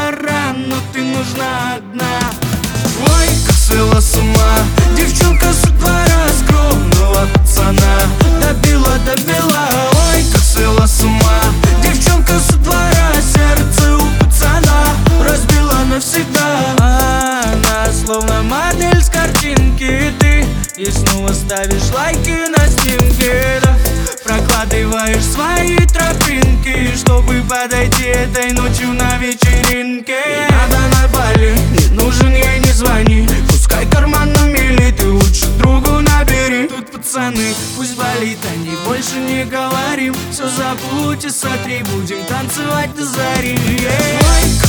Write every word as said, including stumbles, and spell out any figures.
пора, но ты нужна одна. Ой, как свела с ума девчонка со двора скромного пацана. Добила, добила, ой, как свела с ума девчонка со двора. Сердце у пацана разбила навсегда. Она словно модель с картинки, ты и снова ставишь лайки на снимке, да? Прокладываешь свои тропинки, чтобы подойти этой ночью на вечеринке. Не надо на Бали, не нужен ей, не звони. Пускай карман на мили, ты лучше другу набери. Тут пацаны, пусть болит, они больше не говорим. Все забудь и сотри, будем танцевать до зари. Ой,